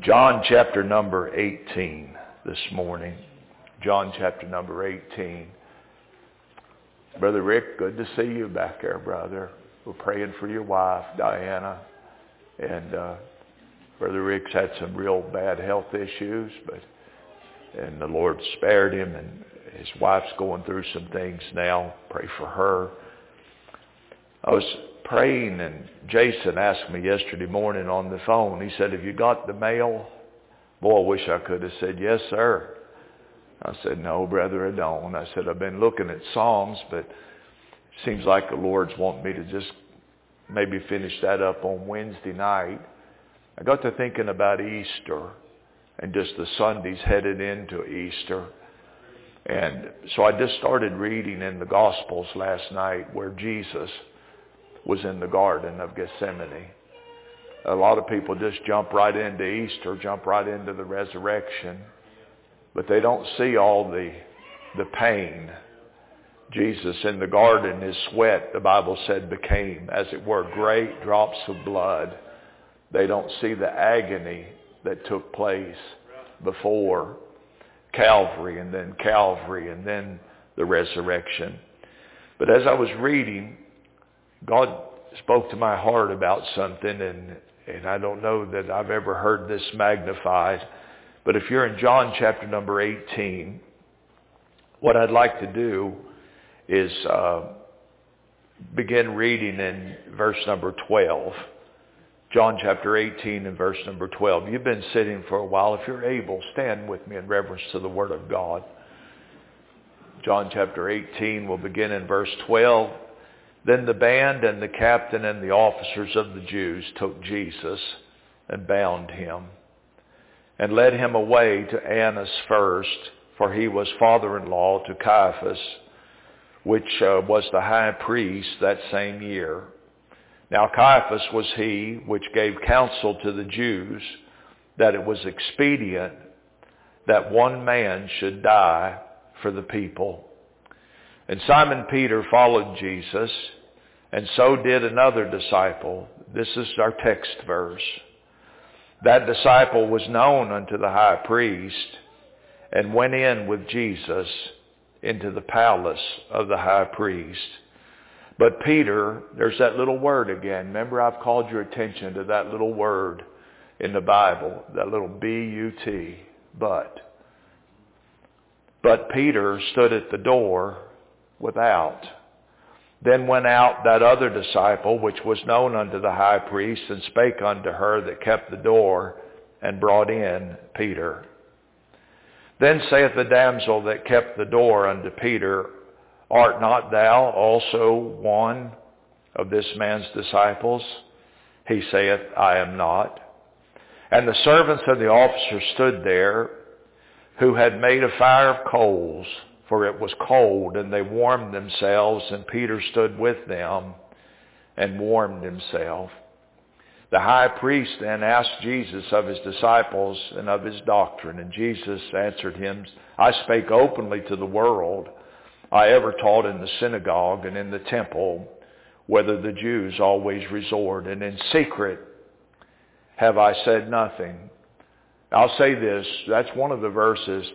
John chapter number 18 this morning. John chapter number 18. Brother Rick, good to see you back there, brother. We're praying for your wife, Diana. And Brother Rick's had some real bad health issues, and the Lord spared him, and his wife's going through some things now. Pray for her. I was praying, and Jason asked me yesterday morning on the phone. He said, "Have you got the mail?" Boy, I wish I could have said, "Yes, sir." I said, "No, brother, I don't." I said, "I've been looking at Psalms, but it seems like the Lord's wanting me to just maybe finish that up on Wednesday night." I got to thinking about Easter and just the Sundays headed into Easter. And so I just started reading in the Gospels last night where Jesus was in the Garden of Gethsemane. A lot of people just jump right into Easter, jump right into the resurrection, but they don't see all the pain. Jesus in the garden, his sweat, the Bible said, became, as it were, great drops of blood. They don't see the agony that took place before Calvary and then the resurrection. But as I was reading, God spoke to my heart about something, and I don't know that I've ever heard this magnified. But if you're in John chapter number 18, what I'd like to do is begin reading in verse number 12. John chapter 18 and verse number 12. You've been sitting for a while. If you're able, stand with me in reverence to the Word of God. John chapter 18 will begin in verse 12. Then the band and the captain and the officers of the Jews took Jesus and bound him and led him away to Annas first, for he was father-in-law to Caiaphas, which was the high priest that same year. Now Caiaphas was he which gave counsel to the Jews that it was expedient that one man should die for the people. And Simon Peter followed Jesus, and so did another disciple. This is our text verse. That disciple was known unto the high priest, and went in with Jesus into the palace of the high priest. But Peter, there's that little word again. Remember, I've called your attention to that little word in the Bible, that little B-U-T, but. But Peter stood at the door without. Then went out that other disciple, which was known unto the high priest, and spake unto her that kept the door, and brought in Peter. Then saith the damsel that kept the door unto Peter, Art not thou also one of this man's disciples? He saith, I am not. And the servants of the officer stood there, who had made a fire of coals, for it was cold, and they warmed themselves, and Peter stood with them and warmed himself. The high priest then asked Jesus of his disciples and of his doctrine, and Jesus answered him, I spake openly to the world. I ever taught in the synagogue and in the temple, whither the Jews always resort, and in secret have I said nothing. I'll say this, that's one of the verses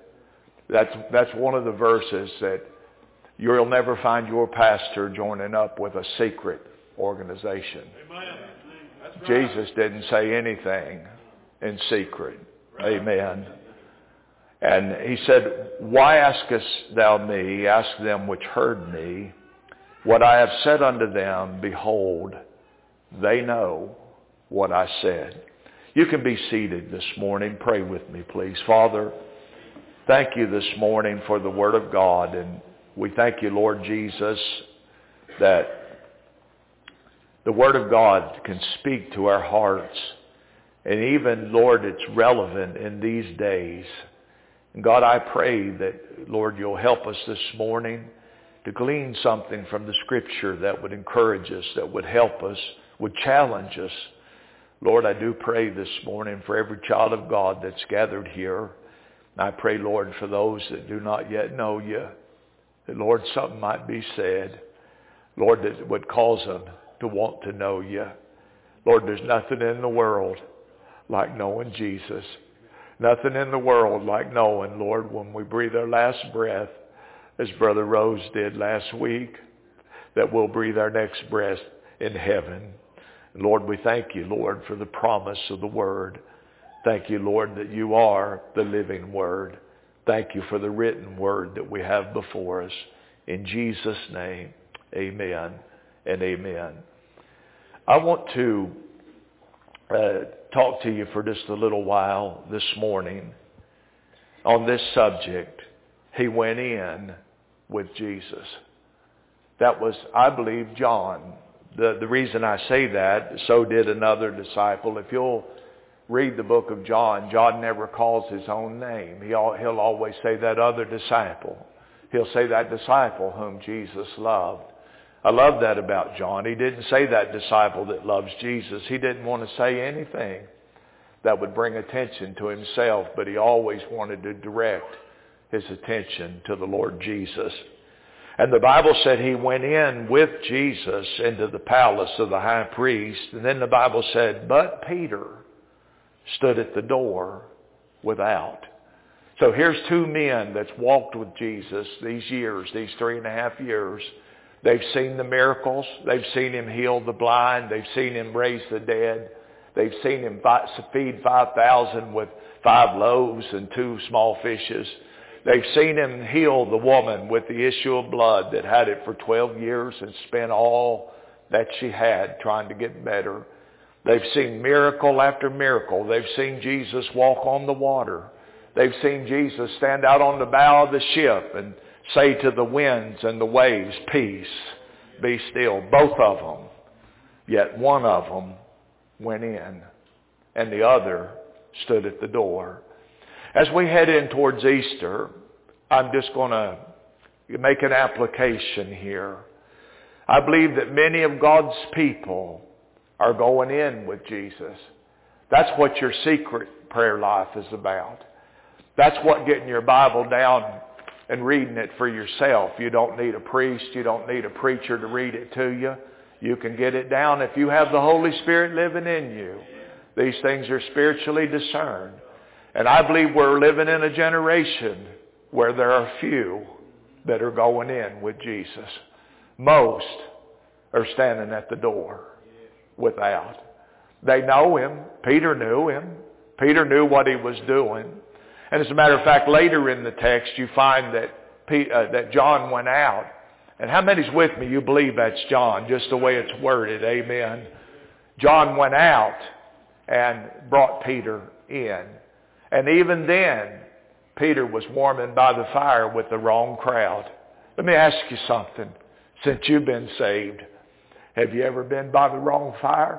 that you'll never find your pastor joining up with a secret organization. Amen. That's right. Jesus didn't say anything in secret. Right. Amen. And he said, Why askest thou me? Ask them which heard me. What I have said unto them, behold, they know what I said. You can be seated this morning. Pray with me, please. Father, thank you this morning for the Word of God. And we thank you, Lord Jesus, that the Word of God can speak to our hearts. And even, Lord, it's relevant in these days. And God, I pray that, Lord, you'll help us this morning to glean something from the Scripture that would encourage us, that would help us, would challenge us. Lord, I do pray this morning for every child of God that's gathered here. And I pray, Lord, for those that do not yet know you, that, Lord, something might be said, Lord, that would cause them to want to know you. Lord, there's nothing in the world like knowing Jesus. Nothing in the world like knowing, Lord, when we breathe our last breath, as Brother Rose did last week, that we'll breathe our next breath in heaven. And Lord, we thank you, Lord, for the promise of the Word. Thank you, Lord, that you are the living Word. Thank you for the written Word that we have before us. In Jesus' name, amen and amen. I want to talk to you for just a little while this morning on this subject. He went in with Jesus. That was, I believe, John. The reason I say that, so did another disciple. If you'll read the book of John, John never calls his own name. He'll always say that other disciple. He'll say that disciple whom Jesus loved. I love that about John. He didn't say that disciple that loves Jesus. He didn't want to say anything that would bring attention to himself, but he always wanted to direct his attention to the Lord Jesus. And the Bible said he went in with Jesus into the palace of the high priest. And then the Bible said, but Peter stood at the door without. So here's two men that's walked with Jesus these years, these 3.5 years. They've seen the miracles. They've seen him heal the blind. They've seen him raise the dead. They've seen him feed 5,000 with 5 loaves and 2 small fishes. They've seen him heal the woman with the issue of blood that had it for 12 years and spent all that she had trying to get better. They've seen miracle after miracle. They've seen Jesus walk on the water. They've seen Jesus stand out on the bow of the ship and say to the winds and the waves, peace, be still. Both of them. Yet one of them went in and the other stood at the door. As we head in towards Easter, I'm just going to make an application here. I believe that many of God's people are going in with Jesus. That's what your secret prayer life is about. That's what getting your Bible down and reading it for yourself. You don't need a priest. You don't need a preacher to read it to you. You can get it down if you have the Holy Spirit living in you. These things are spiritually discerned. And I believe we're living in a generation where there are few that are going in with Jesus. Most are standing at the door without. They know him. Peter knew him. Peter knew what he was doing. And as a matter of fact, later in the text, you find that John went out. And how many's with me? You believe that's John, just the way it's worded. Amen. John went out and brought Peter in. And even then, Peter was warming by the fire with the wrong crowd. Let me ask you something. Since you've been saved, have you ever been by the wrong fire?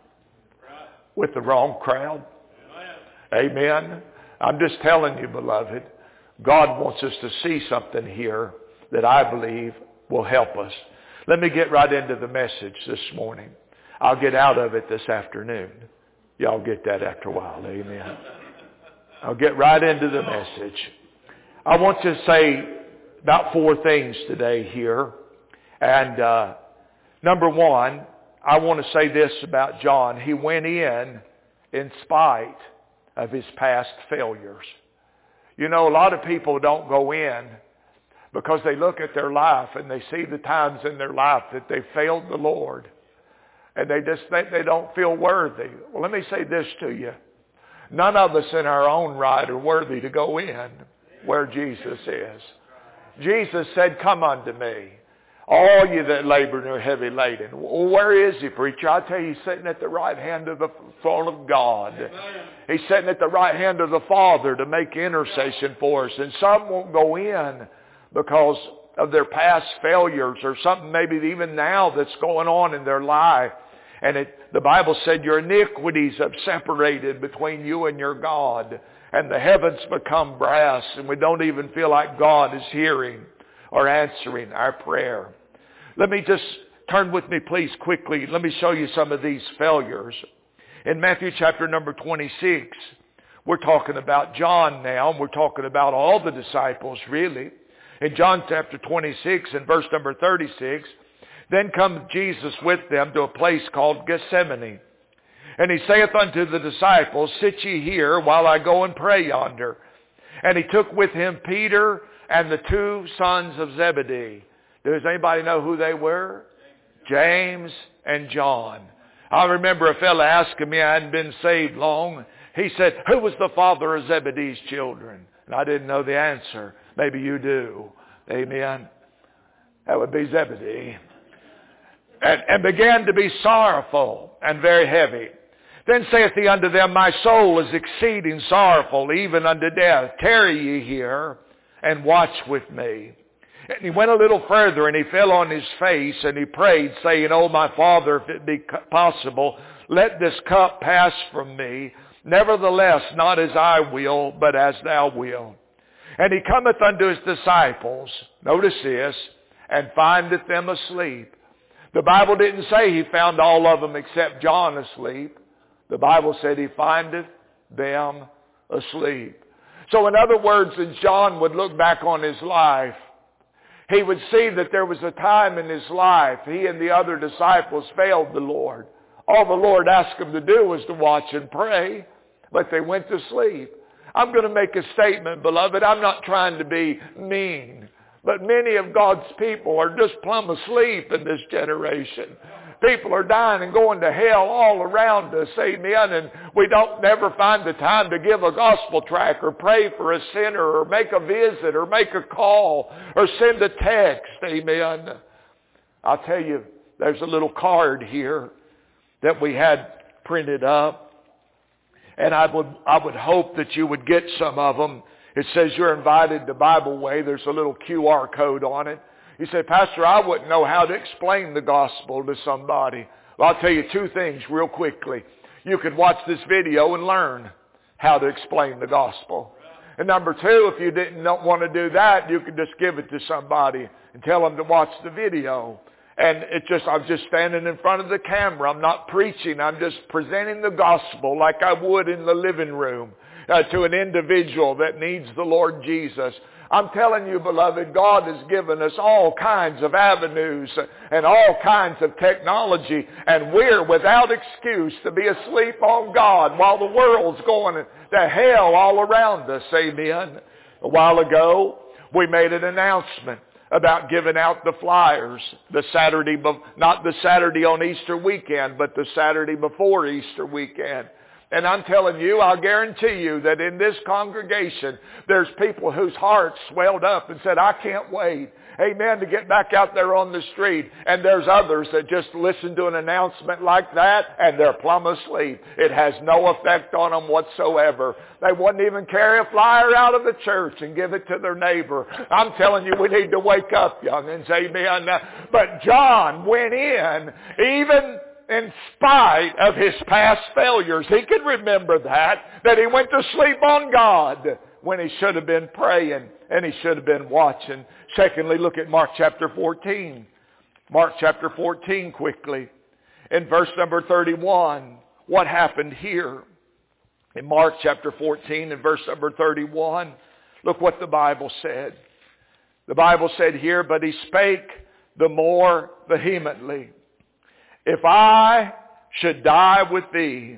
With the wrong crowd? Amen. I'm just telling you, beloved, God wants us to see something here that I believe will help us. Let me get right into the message this morning. I'll get out of it this afternoon. Y'all get that after a while. Amen. I'll get right into the message. I want to say about 4 things today here. And number one, I want to say this about John. He went in spite of his past failures. You know, a lot of people don't go in because they look at their life and they see the times in their life that they failed the Lord. And they just think they don't feel worthy. Well, let me say this to you. None of us in our own right are worthy to go in where Jesus is. Jesus said, come unto me, all you that labor and are heavy laden. Well, where is he, preacher? I tell you, he's sitting at the right hand of the throne of God. He's sitting at the right hand of the Father to make intercession for us. And some won't go in because of their past failures or something maybe even now that's going on in their life. And the Bible said your iniquities have separated between you and your God. And the heavens become brass. And we don't even feel like God is hearing or answering our prayer. Let me just turn with me, please, quickly. Let me show you some of these failures. In Matthew chapter number 26, we're talking about John now. And we're talking about all the disciples, really. In John chapter 26 and verse number 36, then comes Jesus with them to a place called Gethsemane. And he saith unto the disciples, Sit ye here while I go and pray yonder. And he took with him Peter and the two sons of Zebedee. Does anybody know who they were? James and John. I remember a fellow asking me, I hadn't been saved long. He said, who was the father of Zebedee's children? And I didn't know the answer. Maybe you do. Amen. That would be Zebedee. And began to be sorrowful and very heavy. Then saith he unto them, My soul is exceeding sorrowful, even unto death. Tarry ye here, and watch with me. And he went a little further, and he fell on his face, and he prayed, saying, O my Father, if it be possible, let this cup pass from me. Nevertheless, not as I will, but as thou wilt. And he cometh unto his disciples, notice this, and findeth them asleep. The Bible didn't say he found all of them except John asleep. The Bible said he findeth them asleep. So in other words, as John would look back on his life, he would see that there was a time in his life he and the other disciples failed the Lord. All the Lord asked them to do was to watch and pray, but they went to sleep. I'm going to make a statement, beloved. I'm not trying to be mean, but many of God's people are just plumb asleep in this generation. People are dying and going to hell all around us, amen, and we don't never find the time to give a gospel tract or pray for a sinner or make a visit or make a call or send a text, amen. I'll tell you, there's a little card here that we had printed up, and I would hope that you would get some of them. It says you're invited to Bible Way. There's a little QR code on it. You say, Pastor, I wouldn't know how to explain the gospel to somebody. Well, I'll tell you two things real quickly. You could watch this video and learn how to explain the gospel. And number two, if you didn't want to do that, you could just give it to somebody and tell them to watch the video. And I'm just standing in front of the camera. I'm not preaching. I'm just presenting the gospel like I would in the living room to an individual that needs the Lord Jesus. I'm telling you, beloved, God has given us all kinds of avenues and all kinds of technology, and we're without excuse to be asleep on God while the world's going to hell all around us. Amen. A while ago, we made an announcement about giving out the flyers the Saturday, not the Saturday on Easter weekend, but the Saturday before Easter weekend. And I'm telling you, I'll guarantee you that in this congregation, there's people whose hearts swelled up and said, I can't wait, amen, to get back out there on the street. And there's others that just listen to an announcement like that and they're plumb asleep. It has no effect on them whatsoever. They wouldn't even carry a flyer out of the church and give it to their neighbor. I'm telling you, we need to wake up, young'uns, amen. But John went in, even in spite of his past failures. He could remember that he went to sleep on God when he should have been praying and he should have been watching. Secondly, look at Mark chapter 14. Mark chapter 14 quickly. In verse number 31, what happened here? In Mark chapter 14 and verse number 31, look what the Bible said. The Bible said here, but he spake the more vehemently, If I should die with thee,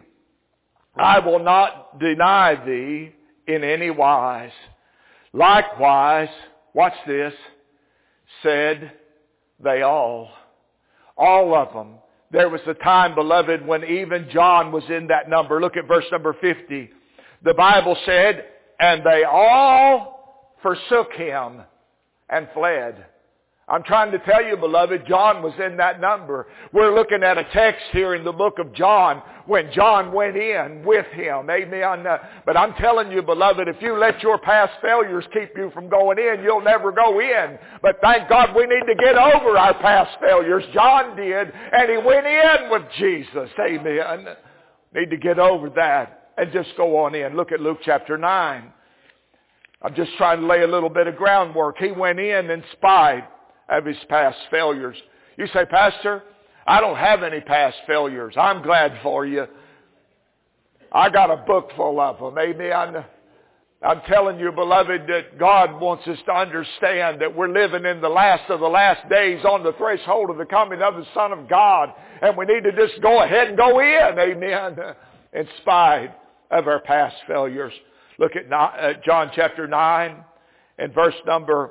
I will not deny thee in any wise. Likewise, watch this, said they all. All of them. There was a time, beloved, when even John was in that number. Look at verse number 50. The Bible said, and they all forsook him and fled. I'm trying to tell you, beloved, John was in that number. We're looking at a text here in the book of John when John went in with him. Amen. But I'm telling you, beloved, if you let your past failures keep you from going in, you'll never go in. But thank God we need to get over our past failures. John did, and he went in with Jesus. Amen. Need to get over that and just go on in. Look at Luke chapter 9. I'm just trying to lay a little bit of groundwork. He went in spite of his past failures. You say, Pastor, I don't have any past failures. I'm glad for you. I got a book full of them. Amen. I'm telling you, beloved, that God wants us to understand that we're living in the last of the last days on the threshold of the coming of the Son of God. And we need to just go ahead and go in, amen, in spite of our past failures. Look at John chapter 9 and verse number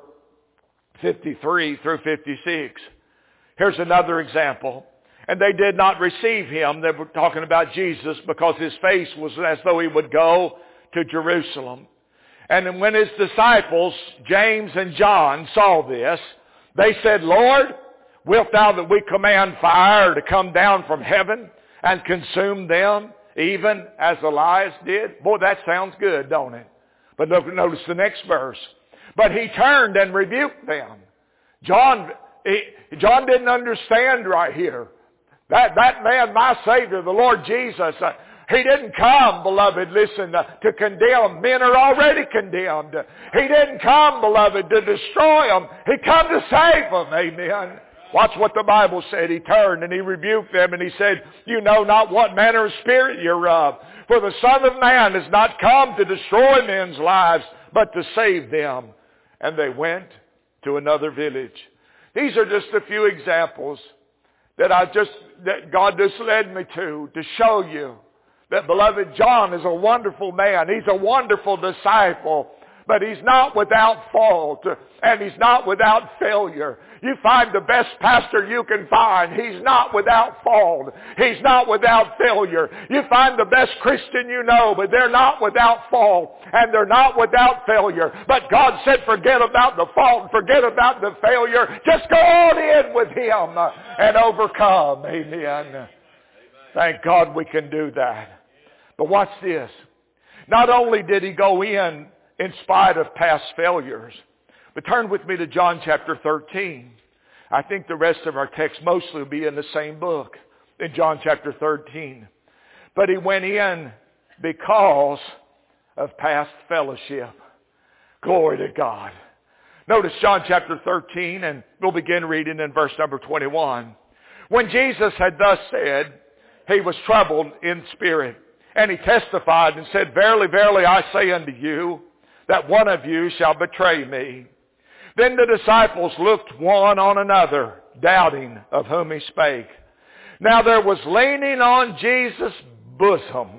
53 through 56. Here's another example. And they did not receive him. They were talking about Jesus because his face was as though he would go to Jerusalem. And when his disciples, James and John, saw this, they said, Lord, wilt thou that we command fire to come down from heaven and consume them, even as Elias did? Boy, that sounds good, don't it? But notice the next verse. But he turned and rebuked them. John didn't understand right here. That man, my Savior, the Lord Jesus, he didn't come, beloved, listen, to condemn. Men are already condemned. He didn't come, beloved, to destroy them. He come to save them. Amen. Watch what the Bible said. He turned and he rebuked them and he said, you know not what manner of spirit you're of. For the Son of Man has not come to destroy men's lives, but to save them. And they went to another village. These are just a few examples that God just led me to show you that, beloved, John is a wonderful man. He's a wonderful disciple, but he's not without fault and he's not without failure. You find the best pastor you can find. He's not without fault. He's not without failure. You find the best Christian you know, but they're not without fault and they're not without failure. But God said, forget about the fault, forget about the failure. Just go on in with him and overcome. Amen. Thank God we can do that. But watch this. Not only did he go in spite of past failures, but turn with me to John chapter 13. I think the rest of our text mostly will be in the same book, in John chapter 13. But he went in because of past fellowship. Glory to God. Notice John chapter 13, and we'll begin reading in verse number 21. When Jesus had thus said, he was troubled in spirit, and he testified and said, verily, verily, I say unto you, that one of you shall betray me. Then the disciples looked one on another, doubting of whom he spake. Now there was leaning on Jesus' bosom,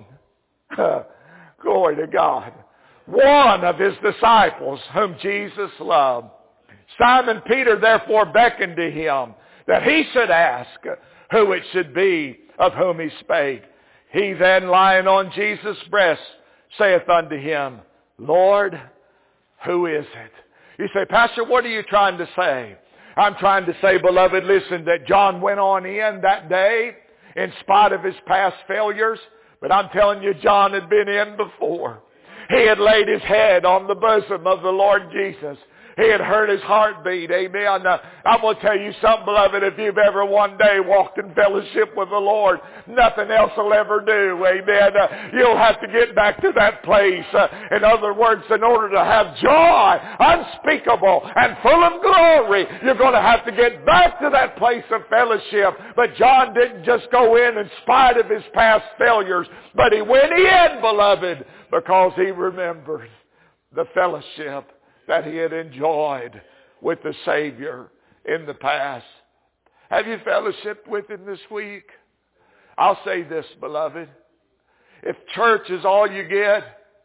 glory to God, one of his disciples whom Jesus loved. Simon Peter therefore beckoned to him that he should ask who it should be of whom he spake. He then, lying on Jesus' breast, saith unto him, Lord, who is it? You say, Pastor, what are you trying to say? I'm trying to say, beloved, listen, that John went on in that day in spite of his past failures. But I'm telling you, John had been in before. He had laid his head on the bosom of the Lord Jesus. He had heard his heartbeat. Amen. I'm going to tell you something, beloved. If you've ever one day walked in fellowship with the Lord, nothing else will ever do. Amen. You'll have to get back to that place. In other words, in order to have joy unspeakable and full of glory, you're going to have to get back to that place of fellowship. But John didn't just go in spite of his past failures, but he went in, beloved, because he remembered the fellowship that he had enjoyed with the Savior in the past. Have you fellowshiped with him this week? I'll say this, beloved. If church is all you get,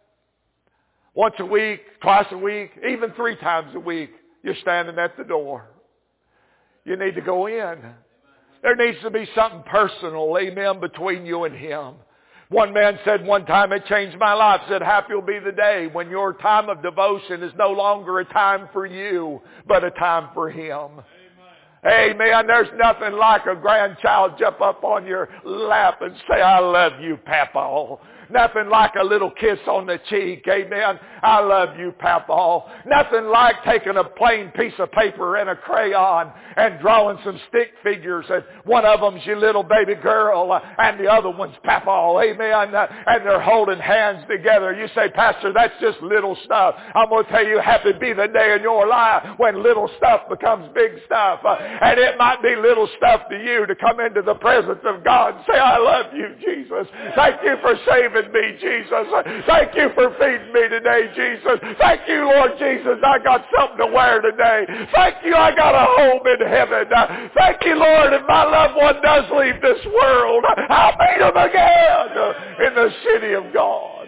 once a week, twice a week, even 3 times a week, you're standing at the door. You need to go in. There needs to be something personal, amen, between you and him. One man said one time, it changed my life, said, happy will be the day when your time of devotion is no longer a time for you, but a time for him. Amen. There's nothing like a grandchild jump up on your lap and say, I love you, Papa. Nothing like a little kiss on the cheek. Amen. I love you, Papa. Nothing like taking a plain piece of paper and a crayon and drawing some stick figures. And one of them's your little baby girl and the other one's Papa. Amen. And they're holding hands together. You say, Pastor, that's just little stuff. I'm going to tell you, happy be the day in your life when little stuff becomes big stuff. And it might be little stuff to you to come into the presence of God and say, I love you, Jesus. Thank you for saving given me, Jesus. Thank you for feeding me today, Jesus. Thank you, Lord Jesus. I got something to wear today. Thank you, I got a home in heaven. Thank you, Lord, if my loved one does leave this world, I'll meet him again in the city of God.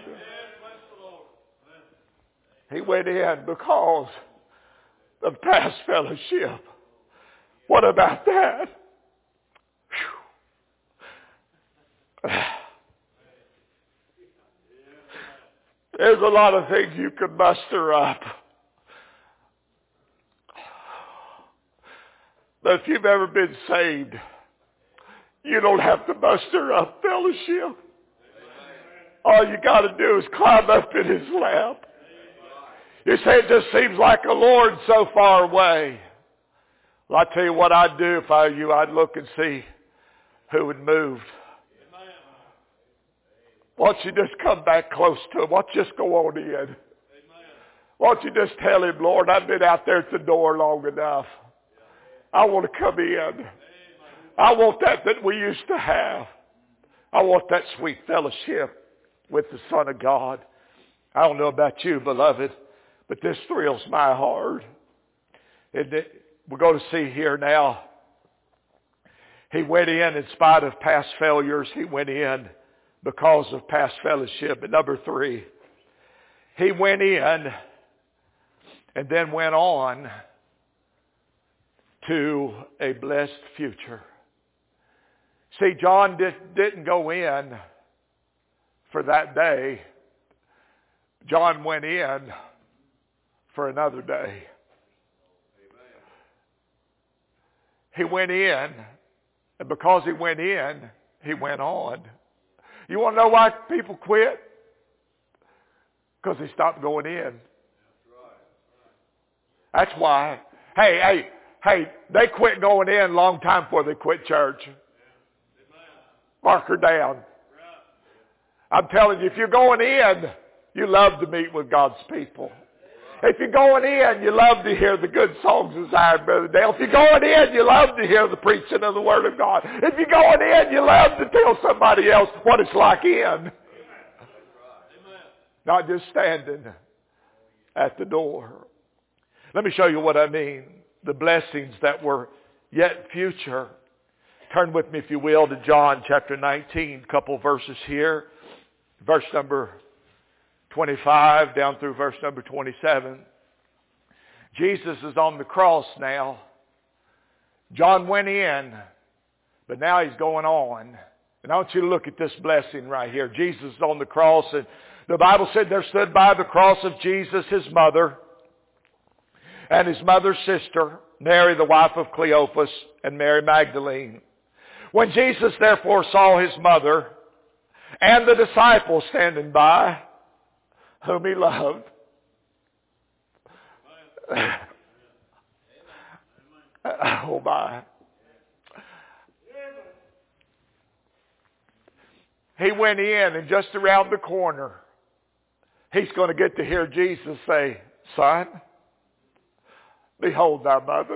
He went in because of past fellowship. What about that? There's a lot of things you can muster up. But if you've ever been saved, you don't have to muster up fellowship. All you got to do is climb up in his lap. You say it just seems like the Lord's so far away. Well, I tell you what I'd do if I were you. I'd look and see who had moved. Why don't you just come back close to him? Why don't you just go on in? Why don't you just tell him, Lord, I've been out there at the door long enough. I want to come in. I want that we used to have. I want that sweet fellowship with the Son of God. I don't know about you, beloved, but this thrills my heart. We're going to see here now. He went in spite of past failures. He went in because of past fellowship. But number 3, he went in and then went on to a blessed future. See, John didn't go in for that day. John went in for another day. He went in, and because he went in, he went on. You want to know why people quit? Because they stopped going in. That's why. Hey, they quit going in a long time before they quit church. Mark her down. I'm telling you, if you're going in, you love to meet with God's people. If you're going in, you love to hear the good songs of Zion, Brother Dale. If you're going in, you love to hear the preaching of the Word of God. If you're going in, you love to tell somebody else what it's like in. Not just standing at the door. Let me show you what I mean. The blessings that were yet future. Turn with me, if you will, to John chapter 19. A couple verses here. Verse number 25 down through verse number 27. Jesus is on the cross now. John went in, but now he's going on. And I want you to look at this blessing right here. Jesus is on the cross, and the Bible said there stood by the cross of Jesus his mother and his mother's sister, Mary the wife of Cleophas, and Mary Magdalene. When Jesus therefore saw his mother and the disciples standing by, whom he loved, oh my, he went in, and just around the corner, he's going to get to hear Jesus say, "Son, behold thy mother.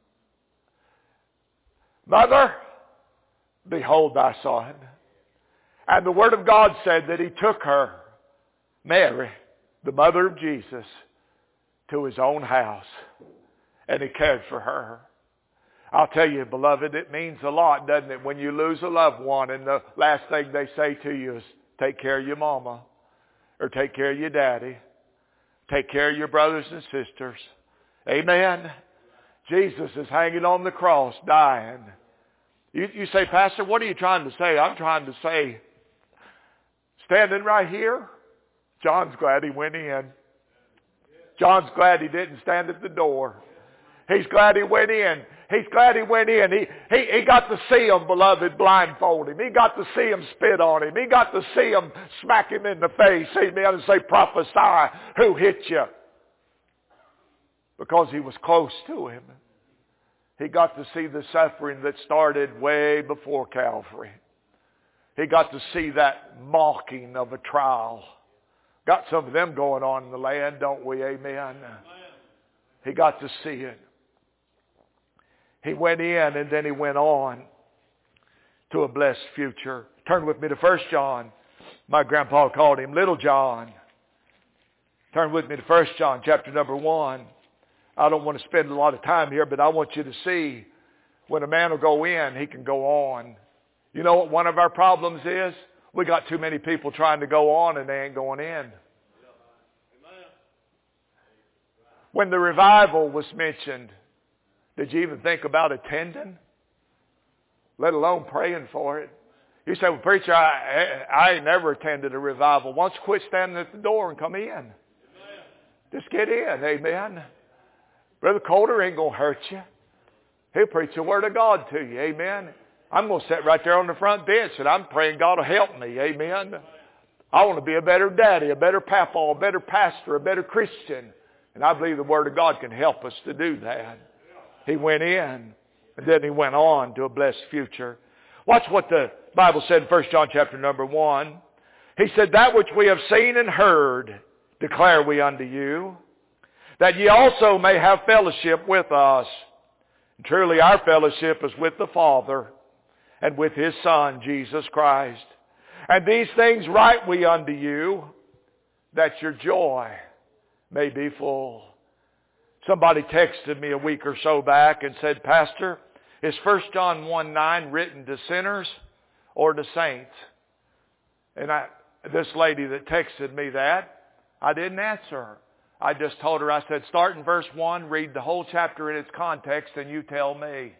Mother, behold thy son." And the Word of God said that he took her, Mary, the mother of Jesus, to his own house. And he cared for her. I'll tell you, beloved, it means a lot, doesn't it, when you lose a loved one and the last thing they say to you is, take care of your mama, or take care of your daddy, take care of your brothers and sisters. Amen. Jesus is hanging on the cross, dying. You say, Pastor, what are you trying to say? I'm trying to say, standing right here, John's glad he went in. John's glad he didn't stand at the door. He's glad he went in. He's glad he went in. He got to see him, beloved, blindfold him. He got to see him spit on him. He got to see him smack him in the face. Amen. And say, prophesy, who hit you? Because he was close to him. He got to see the suffering that started way before Calvary. He got to see that mocking of a trial. Got some of them going on in the land, don't we? Amen. He got to see it. He went in and then he went on to a blessed future. Turn with me to 1 John. My grandpa called him Little John. Turn with me to 1 John chapter number 1. I don't want to spend a lot of time here, but I want you to see when a man will go in, he can go on. You know what one of our problems is? We got too many people trying to go on and they ain't going in. When the revival was mentioned, did you even think about attending? Let alone praying for it. You say, well, preacher, I ain't never attended a revival. Why don't you quit standing at the door and come in? Amen. Just get in. Amen. Brother Coulter ain't going to hurt you. He'll preach the Word of God to you. Amen. I'm going to sit right there on the front bench and I'm praying God will help me. Amen. I want to be a better daddy, a better papa, a better pastor, a better Christian. And I believe the Word of God can help us to do that. He went in and then he went on to a blessed future. Watch what the Bible said in 1 John chapter number 1. He said, that which we have seen and heard declare we unto you, that ye also may have fellowship with us. And truly our fellowship is with the Father and with His Son, Jesus Christ. And these things write we unto you, that your joy may be full. Somebody texted me a week or so back and said, Pastor, is 1 John 1:9 written to sinners or to saints? And this lady that texted me that, I didn't answer her. I just told her, I said, start in verse 1, read the whole chapter in its context, and you tell me.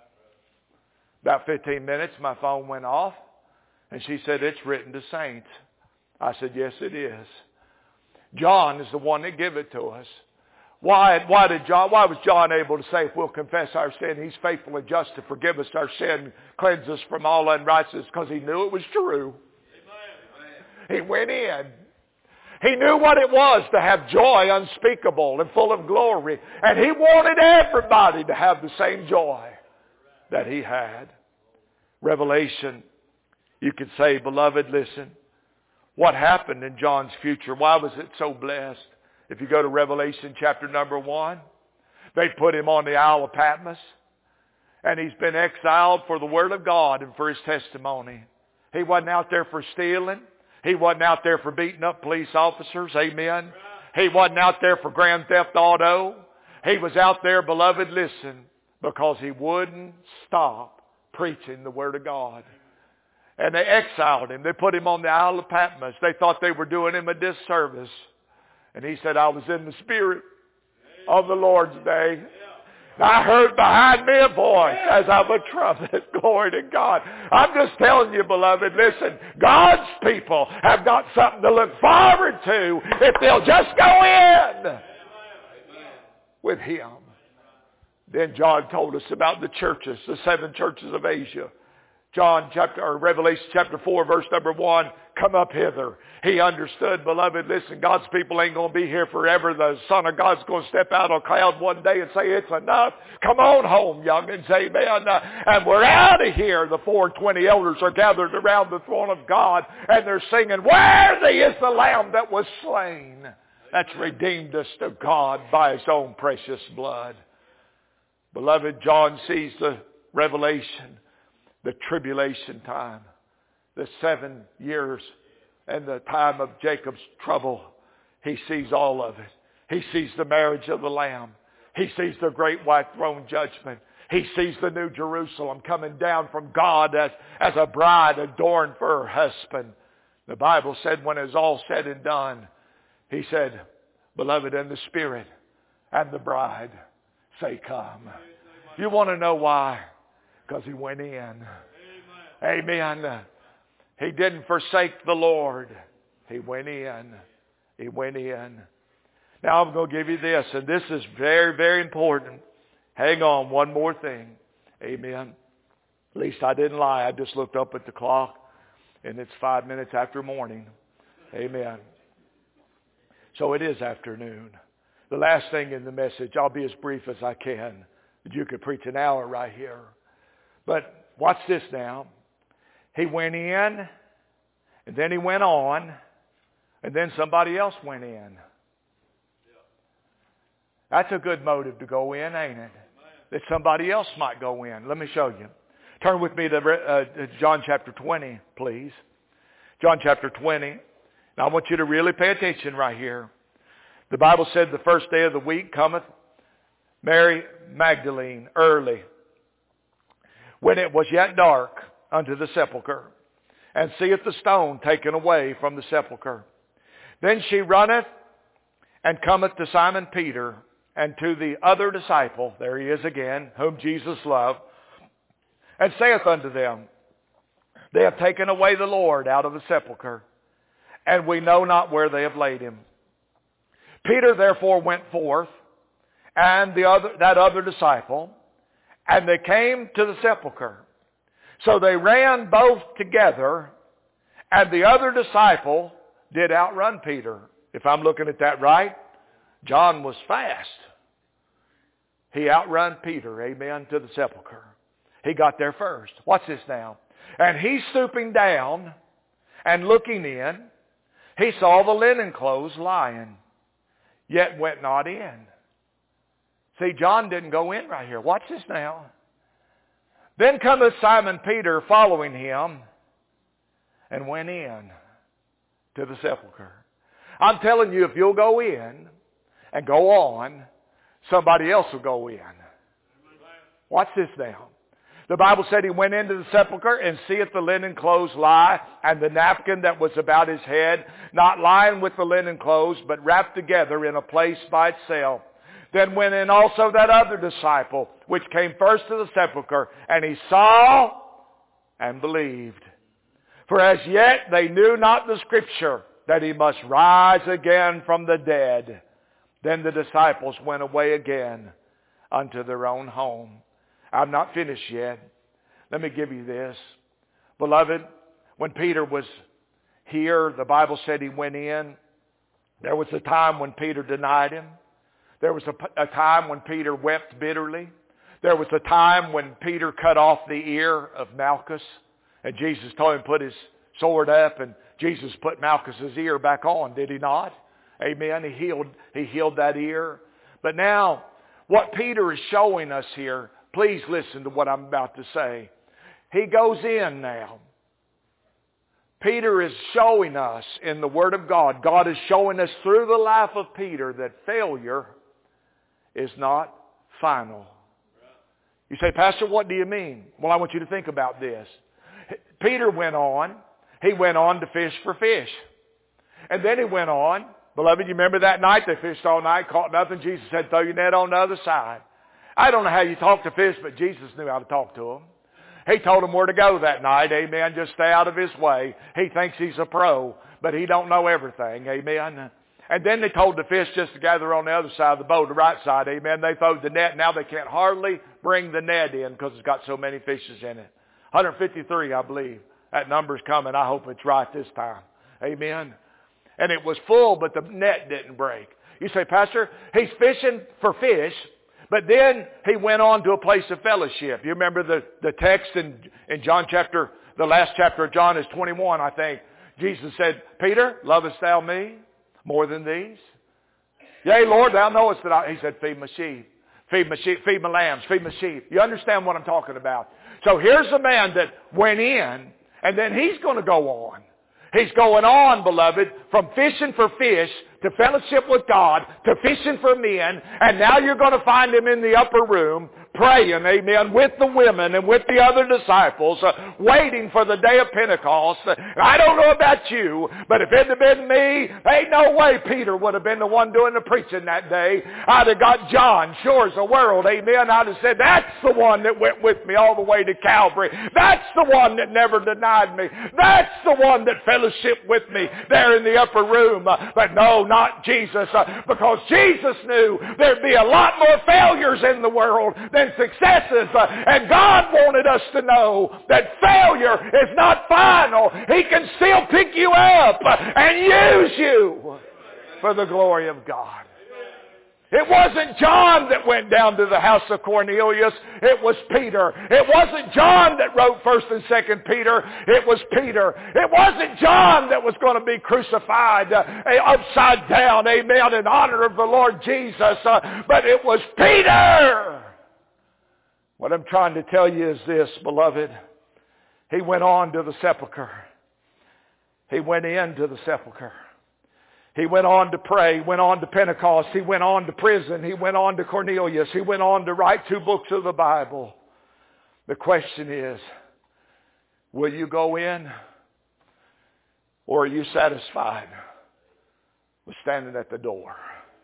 About 15 minutes, my phone went off, and she said, it's written to saints. I said, yes, it is. John is the one that gave it to us. Why was John able to say, if we'll confess our sin, He's faithful and just to forgive us our sin, cleanse us from all unrighteousness? Because He knew it was true. Amen. He went in. He knew what it was to have joy unspeakable and full of glory. And He wanted everybody to have the same joy that He had. Revelation, you could say, beloved, listen. What happened in John's future? Why was it so blessed? If you go to Revelation chapter number 1, they put him on the Isle of Patmos. And he's been exiled for the Word of God and for his testimony. He wasn't out there for stealing. He wasn't out there for beating up police officers. Amen. He wasn't out there for grand theft auto. He was out there, beloved, listen, because he wouldn't stop preaching the Word of God. And they exiled him. They put him on the Isle of Patmos. They thought they were doing him a disservice. And he said, I was in the Spirit of the Lord's day. And I heard behind me a voice as of a trumpet. Glory to God. I'm just telling you, beloved, listen, God's people have got something to look forward to if they'll just go in with Him. Then John told us about the churches, the 7 churches of Asia. Revelation chapter 4, verse number 1, come up hither. He understood, beloved, listen, God's people ain't going to be here forever. The Son of God's going to step out on a cloud one day and say, it's enough. Come on home, young'uns, amen. And we're out of here. The 420 elders are gathered around the throne of God, and they're singing, worthy is the Lamb that was slain. That's redeemed us to God by His own precious blood. Beloved, John sees the revelation, the tribulation time, the 7 years and the time of Jacob's trouble. He sees all of it. He sees the marriage of the Lamb. He sees the great white throne judgment. He sees the new Jerusalem coming down from God as a bride adorned for her husband. The Bible said when it's all said and done, He said, beloved, and the Spirit and the bride say, come. You want to know why? Because He went in. Amen. He didn't forsake the Lord. He went in. He went in. Now I'm going to give you this, and this is very, very important. Hang on, one more thing. Amen. At least I didn't lie. I just looked up at the clock, and it's 5 minutes after morning. Amen. So it is afternoon. The last thing in the message, I'll be as brief as I can. You could preach an hour right here. But watch this now. He went in, and then he went on, and then somebody else went in. That's a good motive to go in, ain't it? That somebody else might go in. Let me show you. Turn with me to John chapter 20, please. John chapter 20. Now I want you to really pay attention right here. The Bible said the first day of the week cometh Mary Magdalene early, when it was yet dark, unto the sepulchre, and seeth the stone taken away from the sepulchre. Then she runneth and cometh to Simon Peter and to the other disciple, there he is again, whom Jesus loved, and saith unto them, They have taken away the Lord out of the sepulchre, and we know not where they have laid him. Peter therefore went forth, and that other disciple, and they came to the sepulchre. So they ran both together, and the other disciple did outrun Peter. If I'm looking at that right, John was fast. He outrun Peter, amen, to the sepulchre. He got there first. Watch this now. And he stooping down and looking in, he saw the linen clothes lying, yet went not in. See, John didn't go in right here. Watch this now. Then cometh Simon Peter following him and went in to the sepulchre. I'm telling you, if you'll go in and go on, somebody else will go in. Watch this now. The Bible said he went into the sepulchre and seeth the linen clothes lie, and the napkin that was about his head, not lying with the linen clothes, but wrapped together in a place by itself. Then went in also that other disciple, which came first to the sepulchre, and he saw and believed. For as yet they knew not the scripture, that he must rise again from the dead. Then the disciples went away again unto their own home. I'm not finished yet. Let me give you this. Beloved, when Peter was here, the Bible said he went in. There was a time when Peter denied him. There was a time when Peter wept bitterly. There was a time when Peter cut off the ear of Malchus. And Jesus told him to put his sword up, and Jesus put Malchus's ear back on, did he not? Amen. He healed that ear. But now, what Peter is showing us here, please listen to what I'm about to say. He goes in now. Peter is showing us in the Word of God, God is showing us through the life of Peter that failure is not final. You say, Pastor, what do you mean? Well, I want you to think about this. Peter went on. He went on to fish for fish. And then he went on. Beloved, you remember that night? They fished all night, caught nothing. Jesus said, throw your net on the other side. I don't know how you talk to fish, but Jesus knew how to talk to them. He told them where to go that night. Amen. Just stay out of his way. He thinks he's a pro, but he don't know everything. Amen. And then they told the fish just to gather on the other side of the boat, the right side. Amen. They throwed the net. Now they can't hardly bring the net in because it's got so many fishes in it. 153, I believe. That number's coming. I hope it's right this time. Amen. And it was full, but the net didn't break. You say, Pastor, he's fishing for fish, but then he went on to a place of fellowship. You remember the text in John chapter, the last chapter of John is 21, I think. Jesus said, Peter, lovest thou me more than these? Yea, Lord, thou knowest that he said, feed my sheep. Feed my sheep, feed my lambs, feed my sheep. You understand what I'm talking about? So here's a man that went in, and then he's going to go on. He's going on, beloved, from fishing for fish to fellowship with God to fishing for men. And now you're going to find him in the upper room praying, amen, with the women and with the other disciples, waiting for the day of Pentecost. I don't know about you, but if it had been me, ain't no way Peter would have been the one doing the preaching that day. I'd have got John, sure as the world, amen. I'd have said, that's the one that went with me all the way to Calvary. That's the one that never denied me. That's the one that fellowshiped with me there in the upper room. But no, not Jesus, because Jesus knew there'd be a lot more failures in the world than successes. And God wanted us to know that failure is not final. He can still pick you up and use you for the glory of God. It wasn't John that went down to the house of Cornelius. It was Peter. It wasn't John that wrote 1st and 2nd Peter. It was Peter. It wasn't John that was going to be crucified upside down, amen, in honor of the Lord Jesus. But it was Peter. What I'm trying to tell you is this, beloved. He went on to the sepulchre. He went into the sepulcher. He went on to pray, went on to Pentecost, he went on to prison, he went on to Cornelius, he went on to write 2 books of the Bible. The question is, will you go in, or are you satisfied with standing at the door?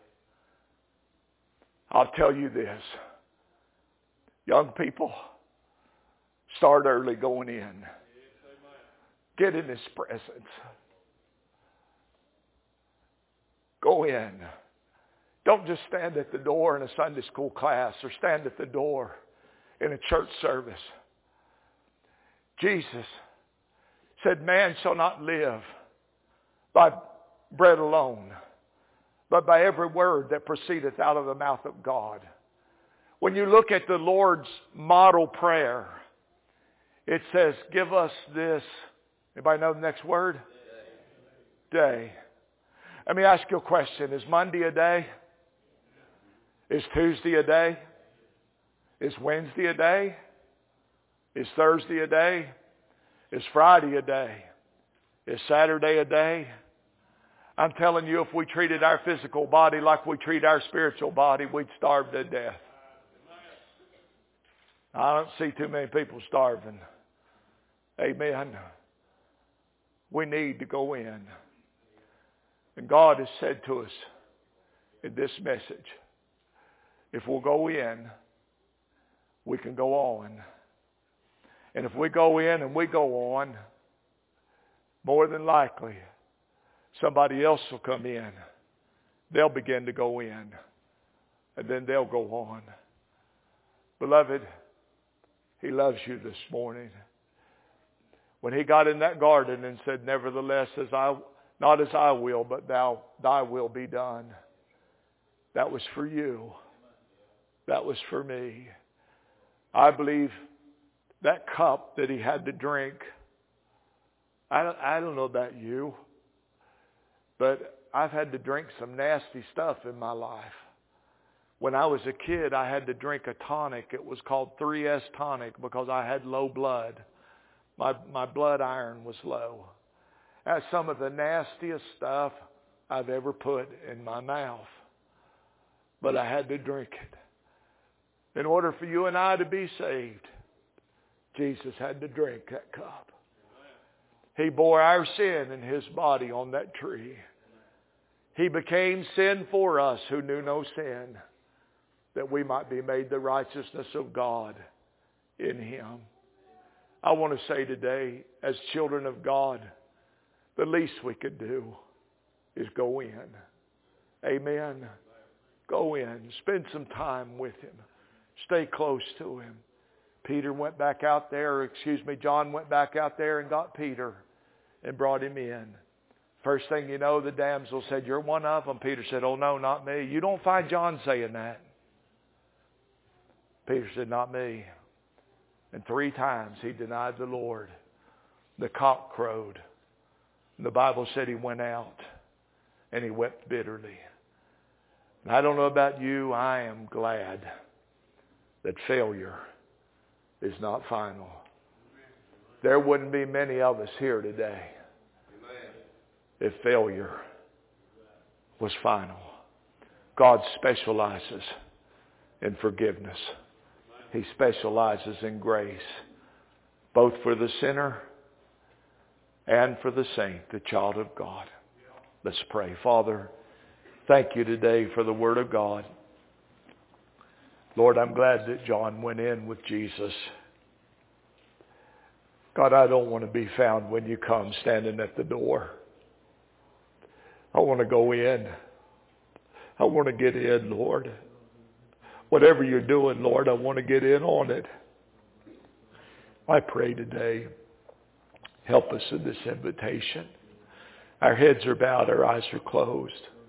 I'll tell you this, young people, start early going in. Get in His presence. Go in. Don't just stand at the door in a Sunday school class or stand at the door in a church service. Jesus said, man shall not live by bread alone, but by every word that proceedeth out of the mouth of God. When you look at the Lord's model prayer, it says, give us this. Anybody know the next word? Day. Let me ask you a question. Is Monday a day? Is Tuesday a day? Is Wednesday a day? Is Thursday a day? Is Friday a day? Is Saturday a day? I'm telling you, if we treated our physical body like we treat our spiritual body, we'd starve to death. I don't see too many people starving. Amen. We need to go in. And God has said to us in this message, if we'll go in, we can go on. And if we go in and we go on, more than likely, somebody else will come in. They'll begin to go in. And then they'll go on. Beloved, He loves you this morning. When He got in that garden and said, nevertheless, not as I will, but thy will be done. That was for you. That was for me. I believe that cup that He had to drink, I don't know about you, but I've had to drink some nasty stuff in my life. When I was a kid, I had to drink a tonic. It was called 3S tonic because I had low blood. My blood iron was low. That's some of the nastiest stuff I've ever put in my mouth. But I had to drink it. In order for you and I to be saved, Jesus had to drink that cup. He bore our sin in His body on that tree. He became sin for us who knew no sin, that we might be made the righteousness of God in Him. I want to say today, as children of God, the least we could do is go in. Amen. Go in. Spend some time with Him. Stay close to Him. John went back out there and got Peter and brought him in. First thing you know, the damsel said, you're one of them. Peter said, oh no, not me. You don't find John saying that. Peter said, not me. And 3 times he denied the Lord. The cock crowed. And the Bible said he went out and he wept bitterly. And I don't know about you, I am glad that failure is not final. There wouldn't be many of us here today if failure was final. God specializes in forgiveness. He specializes in grace, both for the sinner and for the saint, the child of God. Let's pray. Father, thank you today for the Word of God. Lord, I'm glad that John went in with Jesus. God, I don't want to be found when you come standing at the door. I want to go in. I want to get in, Lord. Whatever you're doing, Lord, I want to get in on it. I pray today, help us in this invitation. Our heads are bowed, our eyes are closed.